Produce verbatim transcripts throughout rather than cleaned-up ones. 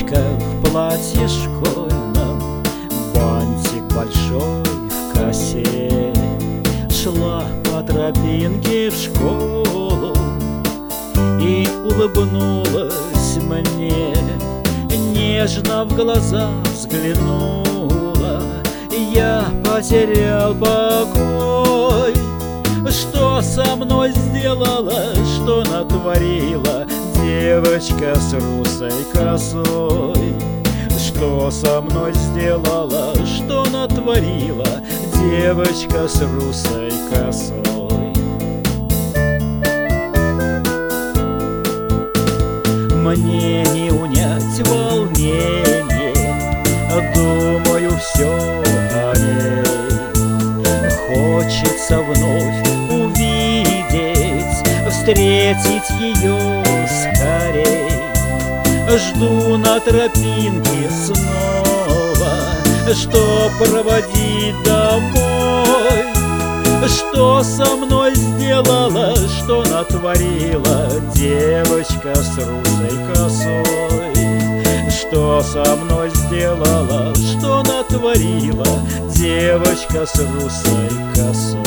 Девочка в платье школьном, бантик большой в косе, шла по тропинке в школу и улыбнулась мне, нежно в глаза взглянула. Я потерял покой. Что со мной сделала, что натворила девочка с русой косой? Что со мной сделала, что натворила девочка с русой косой? Мне не унять волнение, думаю все о ней. Хочется вновь увидеть, встретить ее скорей. Жду на тропинке снова, что проводить домой. Что со мной сделала, что натворила девочка с русой косой? Что со мной сделала, что натворила девочка с русой косой?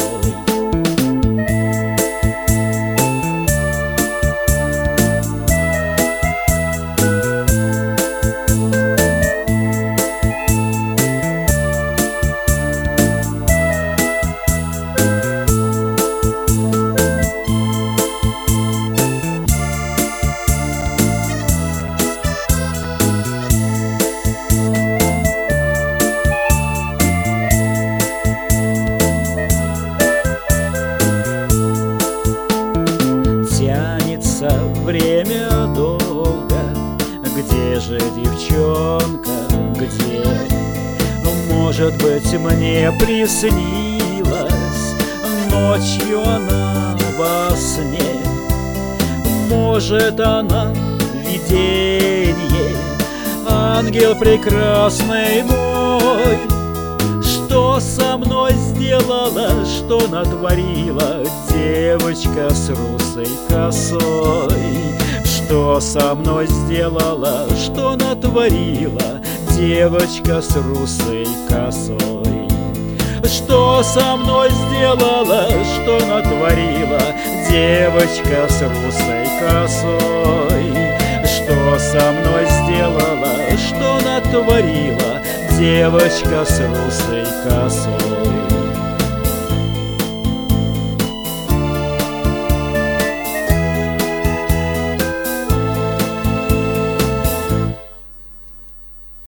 Время долго, где же девчонка, где? Может быть, мне приснилась ночью она во сне. Может, она видение, ангел прекрасный мой. Что со мной сделала, что натворила девочка с русой косой? Что со мной сделала, что натворила девочка с русой косой? Что со мной сделала, что натворила девочка с русой косой? Что со мной сделала, что натворила девочка с русой косой?